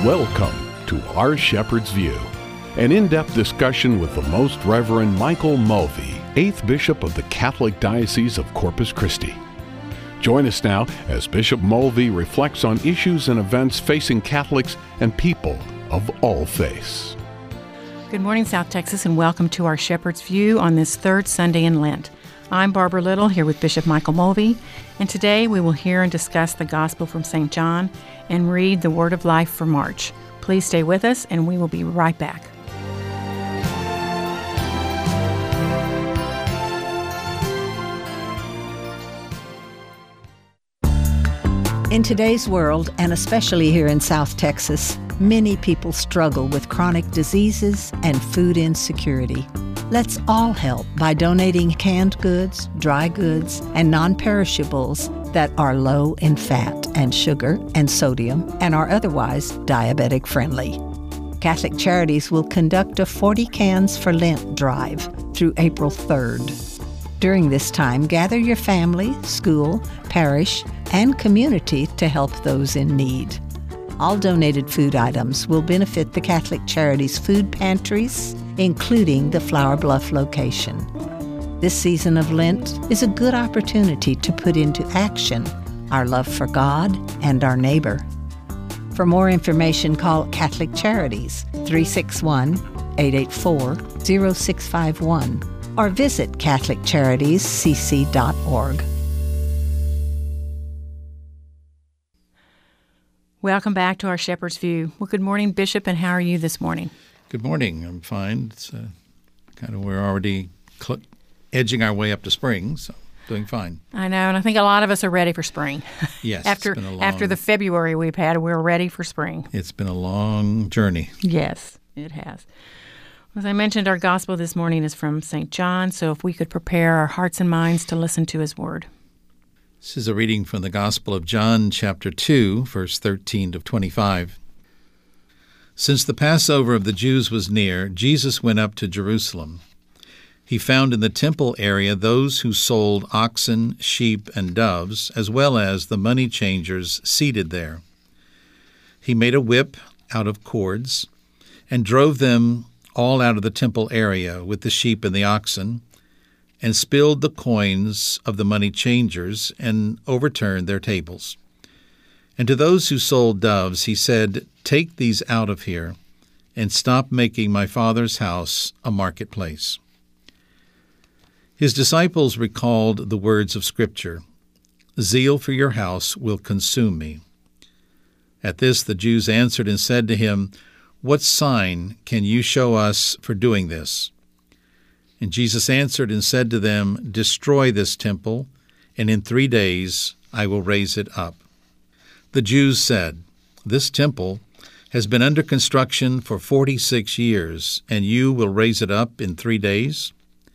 Welcome to Our Shepherd's View, an in-depth discussion with the Most Reverend Michael Mulvey, 8th Bishop of the Catholic Diocese of Corpus Christi. Join us now as Bishop Mulvey reflects on issues and events facing Catholics and people of all faiths. Good morning, South Texas, and welcome to Our Shepherd's View on this third Sunday in Lent. I'm Barbara Little, here with Bishop Michael Mulvey, and today we will hear and discuss the Gospel from St. John and read the Word of Life for March. Please stay with us, and we will be right back. In today's world, and especially here in South Texas, many people struggle with chronic diseases and food insecurity. Let's all help by donating canned goods, dry goods, and non-perishables that are low in fat and sugar and sodium and are otherwise diabetic friendly. Catholic Charities will conduct a 40 Cans for Lent drive through April 3rd. During this time, gather your family, school, parish, and community to help those in need. All donated food items will benefit the Catholic Charities food pantries, including the Flower Bluff location. This season of Lent is a good opportunity to put into action our love for God and our neighbor. For more information, call Catholic Charities 361-884-0651 or visit catholiccharities.cc.org. Welcome back to Our Shepherd's View. Well, good morning, Bishop, and how are you this morning? Good morning. I'm fine. It's we're already edging our way up to spring, so doing fine. I know, and I think a lot of us are ready for spring. Yes. after the February we've had, we're ready for spring. It's been a long journey. Yes, it has. As I mentioned, our gospel this morning is from St. John, so if we could prepare our hearts and minds to listen to his word. This is a reading from the Gospel of John, chapter 2, verse 13 to 25. Since the Passover of the Jews was near, Jesus went up to Jerusalem. He found in the temple area those who sold oxen, sheep, and doves, as well as the money changers seated there. He made a whip out of cords and drove them all out of the temple area with the sheep and the oxen, and spilled the coins of the money changers and overturned their tables. And to those who sold doves he said, "Take these out of here, and stop making my Father's house a marketplace." His disciples recalled the words of Scripture, "Zeal for your house will consume me." At this the Jews answered and said to him, "What sign can you show us for doing this?" And Jesus answered and said to them, "Destroy this temple, and in 3 days I will raise it up." The Jews said, "This temple has been under construction for 46 years, and you will raise it up in 3 days?"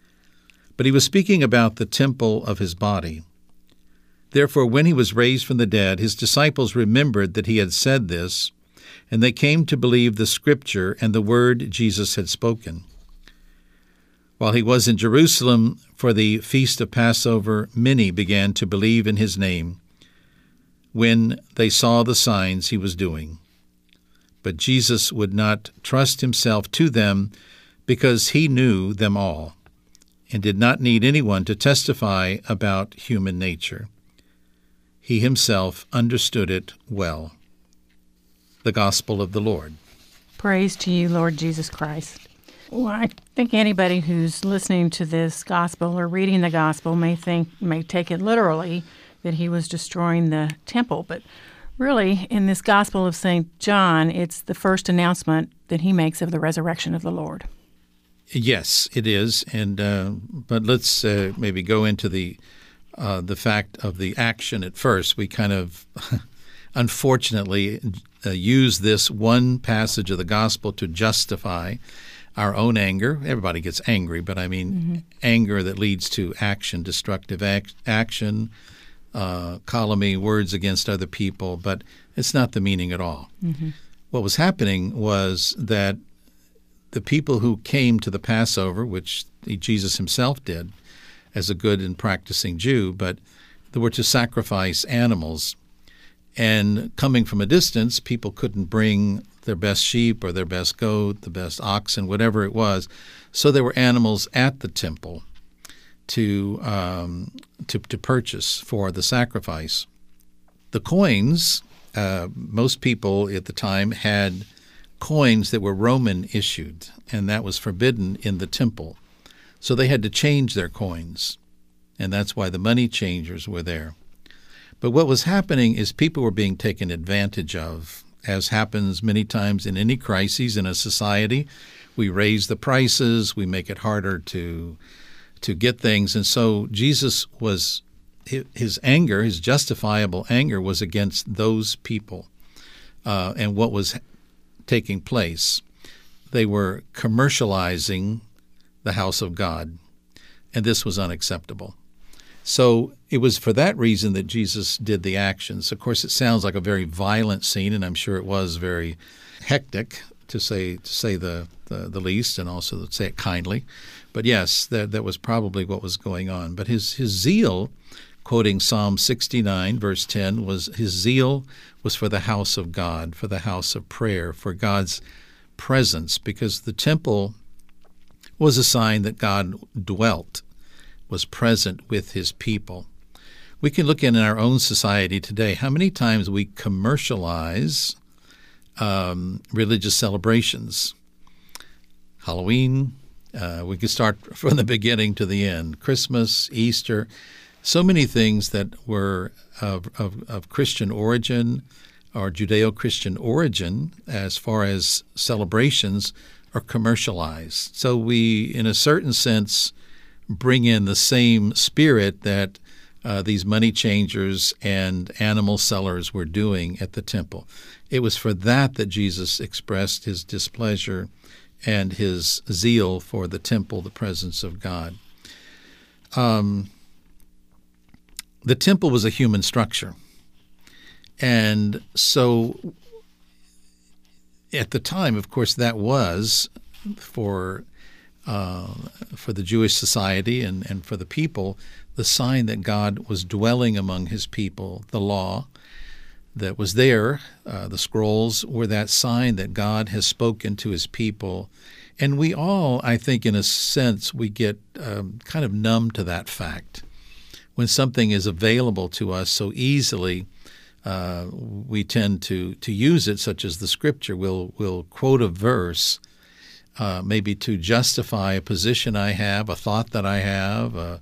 But he was speaking about the temple of his body. Therefore, when he was raised from the dead, his disciples remembered that he had said this, and they came to believe the Scripture and the word Jesus had spoken. While he was in Jerusalem for the feast of Passover, many began to believe in his name when they saw the signs he was doing. But Jesus would not trust himself to them because he knew them all and did not need anyone to testify about human nature. He himself understood it well. The Gospel of the Lord. Praise to you, Lord Jesus Christ. Well, I think anybody who's listening to this gospel or reading the gospel may take it literally that he was destroying the temple. But really, in this Gospel of St. John, it's the first announcement that he makes of the resurrection of the Lord. Yes, it is. And but let's maybe go into the fact of the action at first. We kind of, unfortunately, use this one passage of the gospel to justify our own anger. Everybody gets angry, but I mean anger that leads to action, destructive action, calumny, words against other people, but it's not the meaning at all. Mm-hmm. What was happening was that the people who came to the Passover, which Jesus himself did as a good and practicing Jew, but they were to sacrifice animals. And coming from a distance, people couldn't bring their best sheep or their best goat, the best oxen, whatever it was. So there were animals at the temple to purchase for the sacrifice. The coins, most people at the time had coins that were Roman issued, and that was forbidden in the temple. So they had to change their coins, and that's why the money changers were there. But what was happening is people were being taken advantage of, as happens many times in any crises in a society. We raise the prices, we make it harder to get things. And so Jesus was, his anger, his justifiable anger was against those people and what was taking place. They were commercializing the house of God, and this was unacceptable. So it was for that reason that Jesus did the actions. Of course, it sounds like a very violent scene, and I'm sure it was very hectic, to say the least, and also to say it kindly. But yes, that was probably what was going on. But his zeal, quoting Psalm 69, verse 10, his zeal was for the house of God, for the house of prayer, for God's presence, because the temple was a sign that God dwelt, was present with his people. We can look in our own society today how many times we commercialize religious celebrations. Halloween, we can start from the beginning to the end. Christmas, Easter, so many things that were of Christian origin or Judeo-Christian origin as far as celebrations are commercialized. So we, in a certain sense, bring in the same spirit that these money changers and animal sellers were doing at the temple. It was for that Jesus expressed his displeasure and his zeal for the temple, the presence of God. The temple was a human structure. And so at the time, of course, that was for the Jewish society and for the people, the sign that God was dwelling among his people. The law that was there, the scrolls, were that sign that God has spoken to his people. And we all, I think, in a sense, we get kind of numb to that fact. When something is available to us so easily, we tend to use it, such as the Scripture. We'll quote a verse, maybe to justify a position I have, a thought that I have,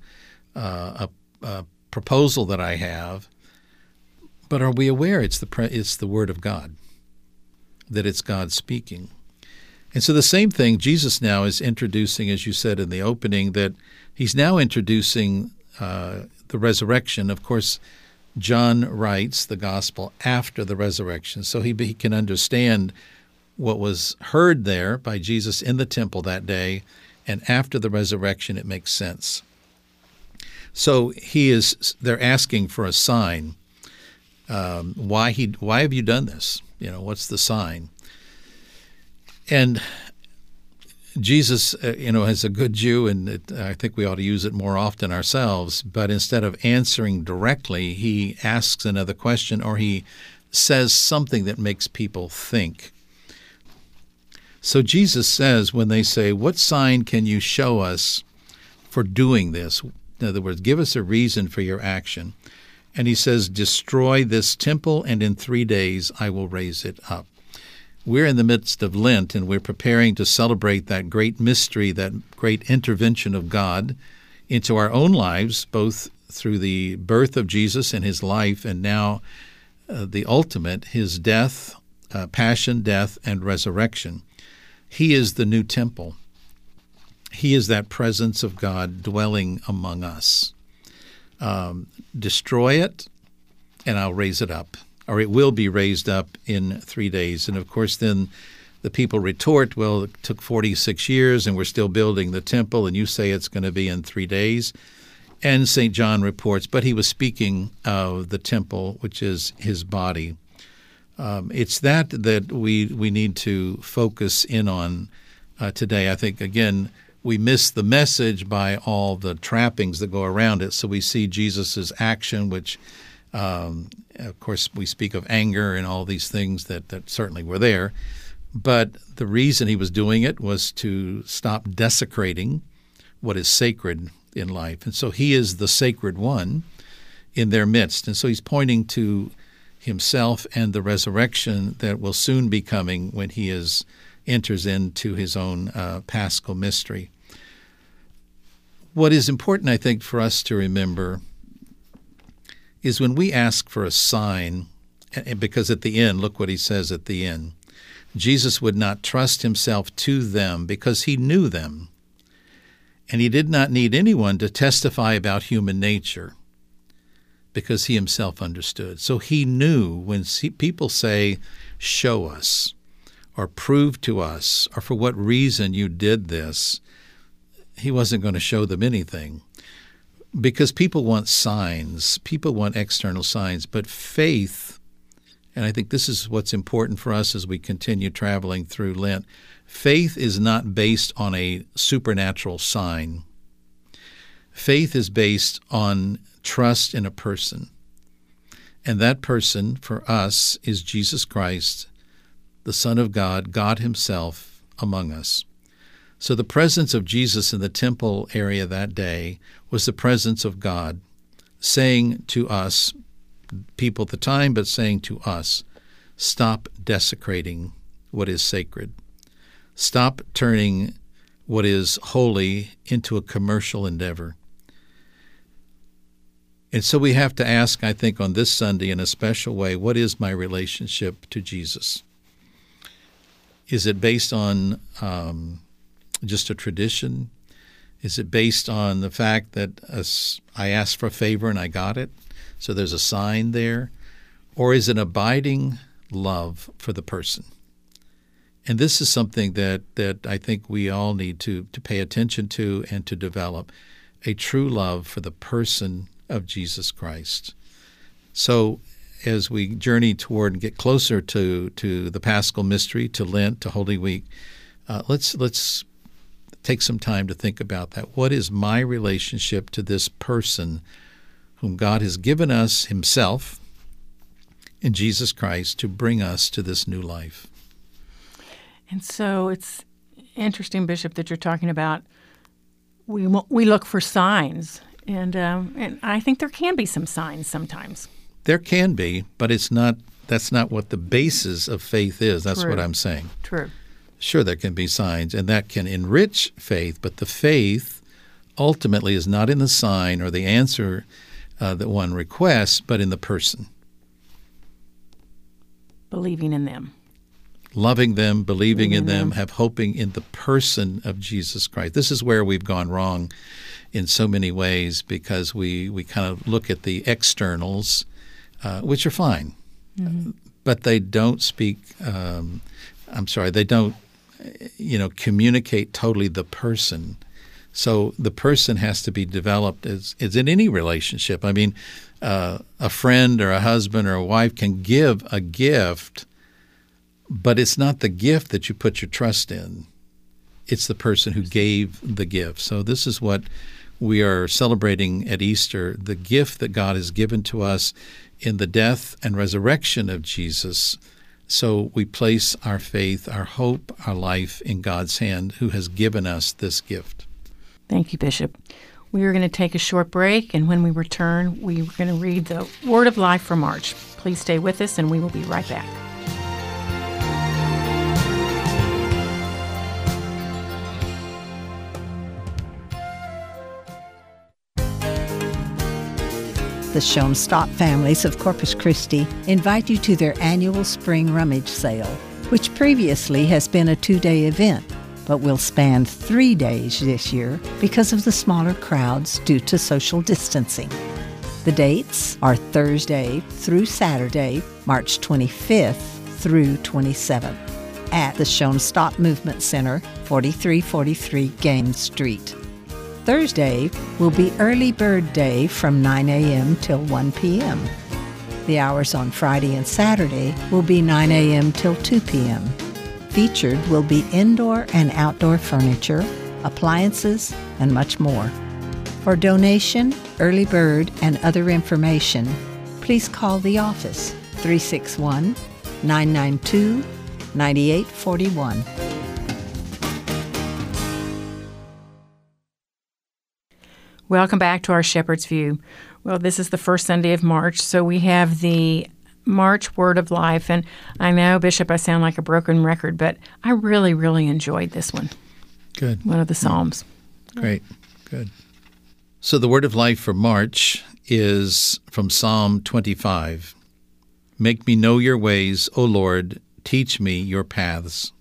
a proposal that I have. But are we aware it's the Word of God, that it's God speaking? And so the same thing Jesus now is introducing, as you said in the opening, that he's now introducing the resurrection. Of course, John writes the gospel after the resurrection, so he can understand what was heard there by Jesus in the temple that day, and after the resurrection it makes sense. So they're asking for a sign. Why have you done this? What's the sign? And Jesus, as a good Jew, and I think we ought to use it more often ourselves, but instead of answering directly, he asks another question, or he says something that makes people think. So Jesus says, when they say, "What sign can you show us for doing this?" In other words, give us a reason for your action. And he says, "Destroy this temple, and in 3 days I will raise it up." We're in the midst of Lent, and we're preparing to celebrate that great mystery, that great intervention of God into our own lives, both through the birth of Jesus and his life, and now the ultimate, his death, passion, death, and resurrection. He is the new temple. He is that presence of God dwelling among us. Destroy it, and I'll raise it up. Or it will be raised up in 3 days. And of course, then the people retort, well, it took 46 years and we're still building the temple, and you say it's going to be in 3 days. And St. John reports, but he was speaking of the temple, which is his body. It's that we need to focus in on today. I think, again, we miss the message by all the trappings that go around it. So we see Jesus' action, which of course, we speak of anger and all these things that certainly were there. But the reason he was doing it was to stop desecrating what is sacred in life. And so he is the sacred one in their midst. And so he's pointing to himself and the resurrection that will soon be coming when he enters into his own paschal mystery. What is important, I think, for us to remember is when we ask for a sign, because at the end, look what he says at the end. Jesus would not trust himself to them because he knew them, and he did not need anyone to testify about human nature because he himself understood. So he knew when people say, show us, or prove to us, or for what reason you did this, he wasn't going to show them anything. Because people want signs, people want external signs, but faith, and I think this is what's important for us as we continue traveling through Lent, faith is not based on a supernatural sign. Faith is based on trust in a person. And that person, for us, is Jesus Christ, the Son of God, God himself among us. So the presence of Jesus in the temple area that day was the presence of God saying to us, people at the time, but saying to us, stop desecrating what is sacred. Stop turning what is holy into a commercial endeavor. And so we have to ask, I think, on this Sunday in a special way, what is my relationship to Jesus? Is it based on just a tradition? Is it based on the fact that I asked for a favor and I got it, so there's a sign there? Or is it abiding love for the person? And this is something that I think we all need to pay attention to and to develop, a true love for the person of Jesus Christ. So as we journey toward and get closer to the Paschal Mystery, to Lent, to Holy Week, let's take some time to think about that. What is my relationship to this person whom God has given us himself in Jesus Christ to bring us to this new life? And so it's interesting, Bishop, that you're talking about we look for signs, and I think there can be some signs sometimes. There can be, but that's not what the basis of faith is. That's True. What I'm saying. True. Sure, there can be signs, and that can enrich faith, but the faith ultimately is not in the sign or the answer that one requests, but in the person. Believing in them. Loving them, believing in them, have hoping in the person of Jesus Christ. This is where we've gone wrong in so many ways, because we kind of look at the externals, which are fine, but they don't speak, they don't, communicate totally the person. So the person has to be developed as in any relationship. I mean, a friend or a husband or a wife can give a gift, but it's not the gift that you put your trust in. It's the person who gave the gift. So this is what we are celebrating at Easter, the gift that God has given to us in the death and resurrection of Jesus. So we place our faith, our hope, our life in God's hand, who has given us this gift. Thank you, Bishop. We are going to take a short break, and when we return, we are going to read the Word of Life for March. Please stay with us, and we will be right back. The Schoenstatt families of Corpus Christi invite you to their annual spring rummage sale, which previously has been a 2-day event, but will span 3 days this year because of the smaller crowds due to social distancing. The dates are Thursday through Saturday, March 25th through 27th, at the Schoenstatt Movement Center, 4343 Gaines Street. Thursday will be Early Bird Day from 9 a.m. till 1 p.m. The hours on Friday and Saturday will be 9 a.m. till 2 p.m. Featured will be indoor and outdoor furniture, appliances, and much more. For donation, early bird, and other information, please call the office 361-992-8255 9841. Welcome back to our Shepherd's View. Well, this is the first Sunday of March, so we have the March Word of Life. And I know, Bishop, I sound like a broken record, but I really, really enjoyed this one. Good. One of the Psalms. Great. Good. So the Word of Life for March is from Psalm 25. Make me know your ways, O Lord, teach me your paths.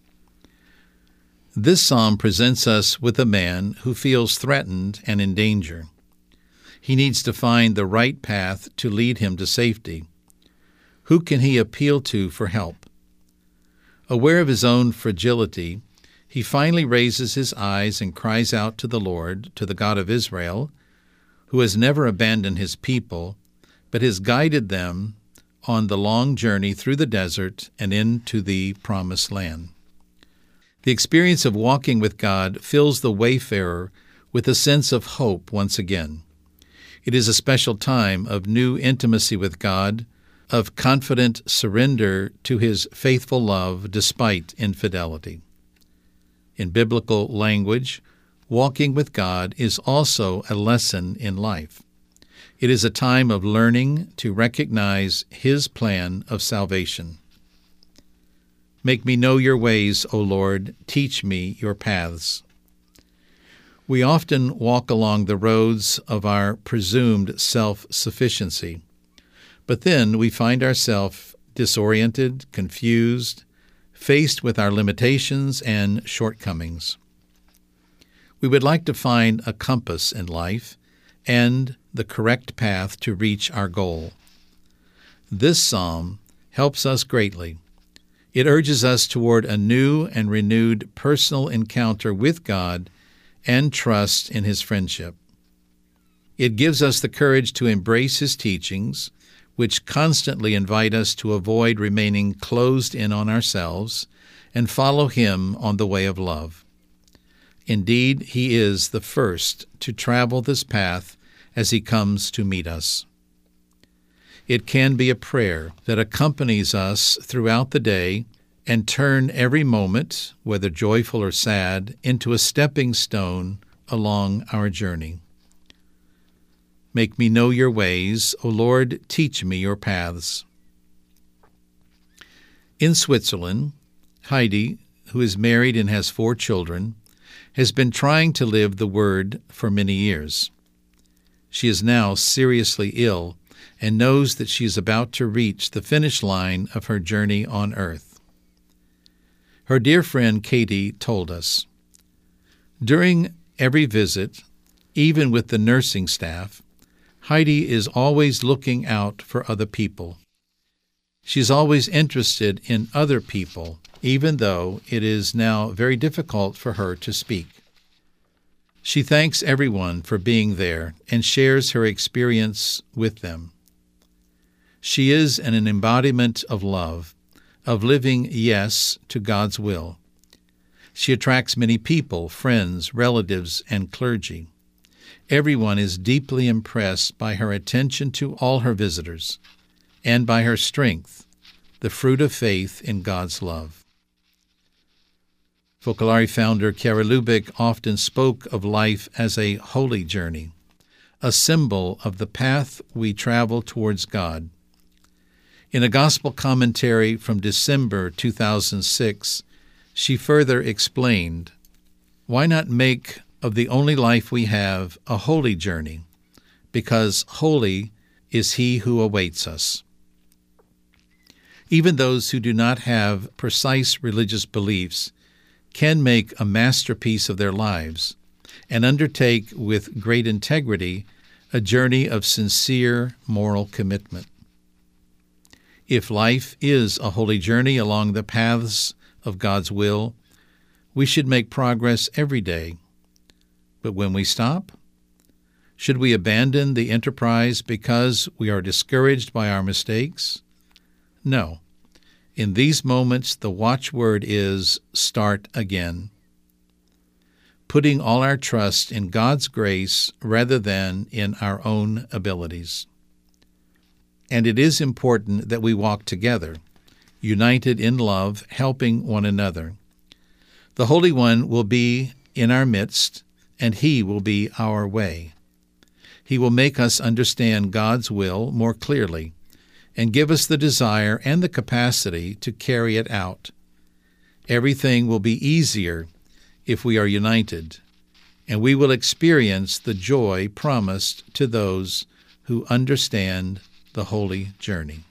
This psalm presents us with a man who feels threatened and in danger. He needs to find the right path to lead him to safety. Who can he appeal to for help? Aware of his own fragility, he finally raises his eyes and cries out to the Lord, to the God of Israel, who has never abandoned his people, but has guided them on the long journey through the desert and into the promised land. The experience of walking with God fills the wayfarer with a sense of hope once again. It is a special time of new intimacy with God, of confident surrender to his faithful love despite infidelity. In biblical language, walking with God is also a lesson in life. It is a time of learning to recognize his plan of salvation. Make me know your ways, O Lord, teach me your paths. We often walk along the roads of our presumed self-sufficiency, but then we find ourselves disoriented, confused, faced with our limitations and shortcomings. We would like to find a compass in life and the correct path to reach our goal. This psalm helps us greatly. It urges us toward a new and renewed personal encounter with God and trust in his friendship. It gives us the courage to embrace his teachings, which constantly invite us to avoid remaining closed in on ourselves and follow him on the way of love. Indeed, he is the first to travel this path as he comes to meet us. It can be a prayer that accompanies us throughout the day and turn every moment, whether joyful or sad, into a stepping stone along our journey. Make me know your ways, O Lord, teach me your paths. In Switzerland, Heidi, who is married and has 4 children, has been trying to live the Word for many years. She is now seriously ill and knows that she is about to reach the finish line of her journey on earth. Her dear friend Katie told us, during every visit, even with the nursing staff, Heidi is always looking out for other people. She's always interested in other people, even though it is now very difficult for her to speak. She thanks everyone for being there and shares her experience with them. She is an embodiment of love, of living yes to God's will. She attracts many people, friends, relatives, and clergy. Everyone is deeply impressed by her attention to all her visitors and by her strength, the fruit of faith in God's love. Focolare founder Kara Lubick often spoke of life as a holy journey, a symbol of the path we travel towards God. In a gospel commentary from December 2006, she further explained, "Why not make of the only life we have a holy journey? Because holy is he who awaits us." Even those who do not have precise religious beliefs can make a masterpiece of their lives and undertake with great integrity a journey of sincere moral commitment. If life is a holy journey along the paths of God's will, we should make progress every day. But when we stop, should we abandon the enterprise because we are discouraged by our mistakes? No. In these moments, the watchword is start again, putting all our trust in God's grace rather than in our own abilities. And it is important that we walk together, united in love, helping one another. The Holy One will be in our midst, and He will be our way. He will make us understand God's will more clearly and give us the desire and the capacity to carry it out. Everything will be easier if we are united, and we will experience the joy promised to those who understand the holy journey.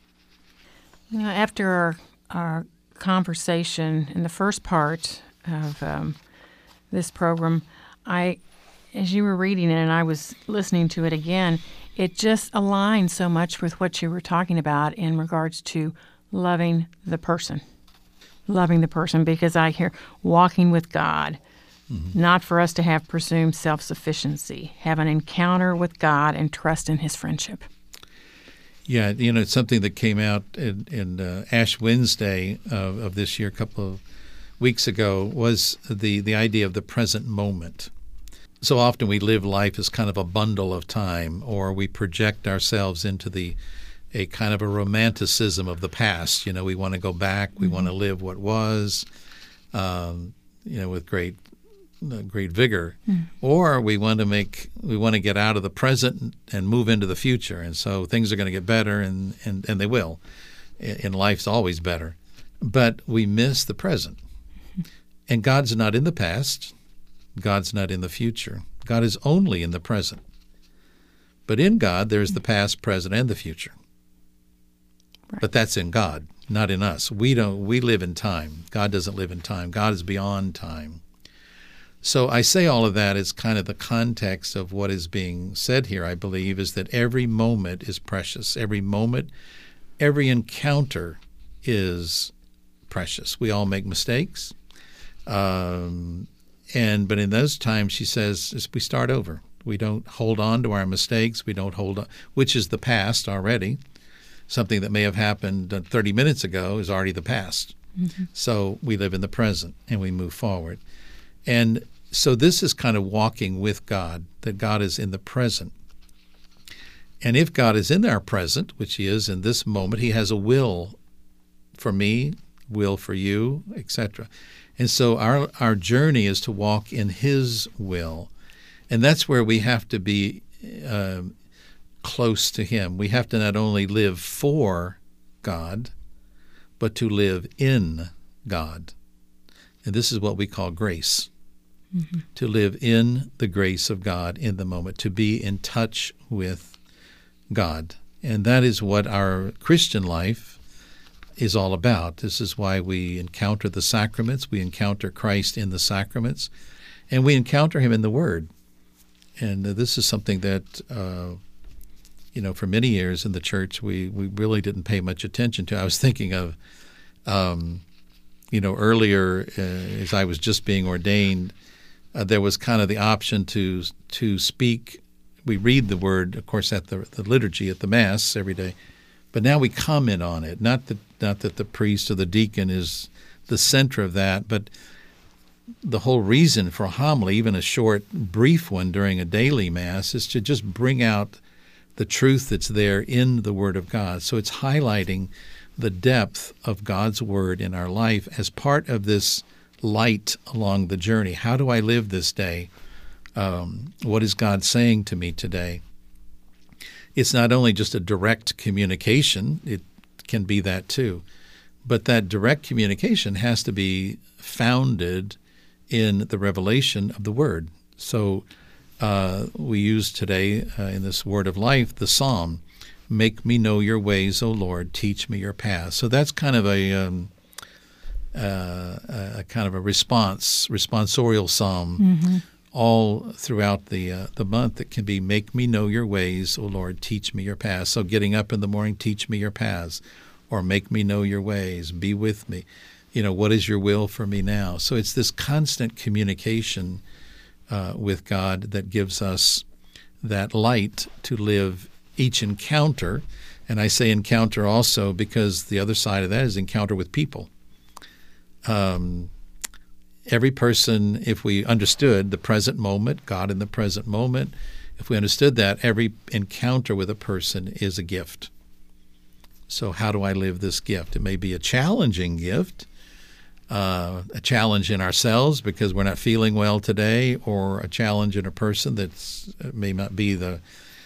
After our conversation in the first part of this program, as you were reading it and I was listening to it again, it just aligned so much with what you were talking about in regards to loving the person. Loving the person, because I hear walking with God, not for us to have presumed self-sufficiency, have an encounter with God and trust in His friendship. Yeah, it's something that came out in Ash Wednesday of this year, a couple of weeks ago, was the idea of the present moment. So often we live life as kind of a bundle of time, or we project ourselves into a kind of a romanticism of the past. We want to go back, we want to live what was, with great vigor, or we want to get out of the present and move into the future, and so things are going to get better, and they will. And life's always better, but we miss the present. And God's not in the past. God's not in the future. God is only in the present. But in God, there's the past, present, and the future. Right. But that's in God, not in us. We live in time. God doesn't live in time. God is beyond time. So I say all of that as kind of the context of what is being said here, I believe, is that every moment is precious. Every moment, every encounter is precious. We all make mistakes. But in those times, she says, we start over. We don't hold on to our mistakes. We don't hold on, which is the past already. Something that may have happened 30 minutes ago is already the past. So we live in the present and we move forward. And so this is kind of walking with God, that God is in the present. And if God is in our present, which He is in this moment, He has a will for me, will for you, etc. And so our journey is to walk in His will. And that's where we have to be close to Him. We have to not only live for God, but to live in God. And this is what we call grace. To live in the grace of God in the moment, to be in touch with God. And that is what our Christian life is all about. This is why we encounter the sacraments. We encounter Christ in the sacraments, and we encounter Him in the Word. And this is something that, for many years in the church, we really didn't pay much attention to. I was thinking of, earlier as I was just being ordained, there was kind of the option to speak. We read the Word, of course, at the liturgy, at the Mass every day, but now we comment on it. Not that the priest or the deacon is the center of that, but the whole reason for a homily, even a short, brief one during a daily Mass, is to just bring out the truth that's there in the Word of God. So it's highlighting the depth of God's Word in our life as part of this light along the journey. How do I live this day? What is God saying to me today? It's not only just a direct communication, it can be that too, but that direct communication has to be founded in the revelation of the Word. So we use today in this Word of Life the Psalm, "Make me know your ways, O Lord, teach me your paths." So that's kind of a responsorial psalm all throughout the month. It can be, "Make me know your ways, O Lord, teach me your paths." So getting up in the morning, teach me your paths, or make me know your ways, be with me. What is your will for me now? So it's this constant communication with God that gives us that light to live each encounter. And I say encounter also because the other side of that is encounter with people. Every person, if we understood the present moment, God in the present moment, if we understood that, every encounter with a person is a gift. So how do I live this gift? It may be a challenging gift, a challenge in ourselves because we're not feeling well today, or a challenge in a person that may not be the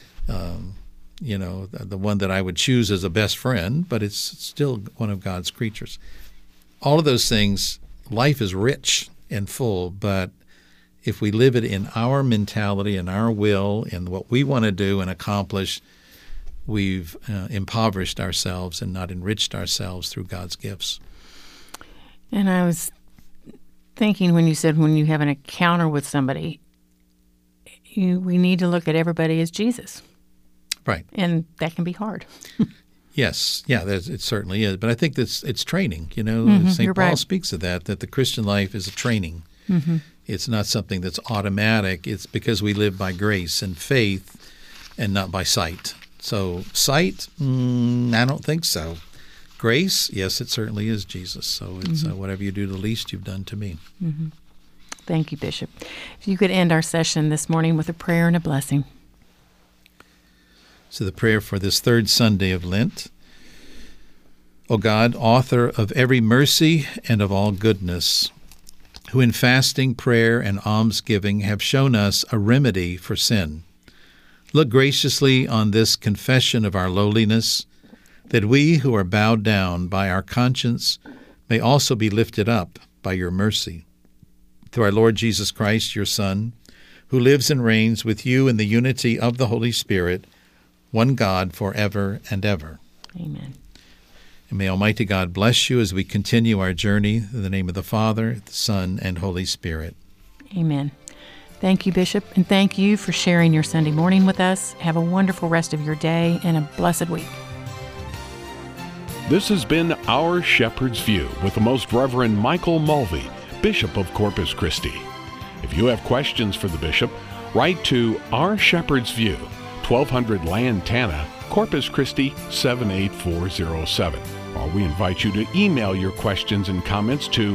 one that I would choose as a best friend, but it's still one of God's creatures. All of those things, life is rich and full, but if we live it in our mentality and our will and what we want to do and accomplish, we've impoverished ourselves and not enriched ourselves through God's gifts. And I was thinking when you said when you have an encounter with somebody, we need to look at everybody as Jesus. Right. And that can be hard. Yes. Yeah, it certainly is. But I think it's training. St. Paul speaks of that the Christian life is a training. Mm-hmm. It's not something that's automatic. It's because we live by grace and faith and not by sight. So sight, I don't think so. Grace, yes, it certainly is Jesus. So it's whatever you do the least, you've done to me. Mm-hmm. Thank you, Bishop. If you could end our session this morning with a prayer and a blessing. So the prayer for this third Sunday of Lent. O God, author of every mercy and of all goodness, who in fasting, prayer, and almsgiving have shown us a remedy for sin, look graciously on this confession of our lowliness, that we who are bowed down by our conscience may also be lifted up by your mercy. Through our Lord Jesus Christ, your Son, who lives and reigns with you in the unity of the Holy Spirit, one God forever and ever. Amen. And may Almighty God bless you as we continue our journey in the name of the Father, the Son, and Holy Spirit. Amen. Thank you, Bishop, and thank you for sharing your Sunday morning with us. Have a wonderful rest of your day and a blessed week. This has been Our Shepherd's View with the Most Reverend Michael Mulvey, Bishop of Corpus Christi. If you have questions for the Bishop, write to Our Shepherd's View, 1200 Lantana, Corpus Christi 78407. Or we invite you to email your questions and comments to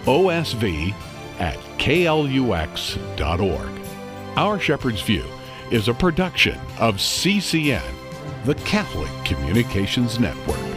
osv@klux.org. Our Shepherd's View is a production of CCN, the Catholic Communications Network.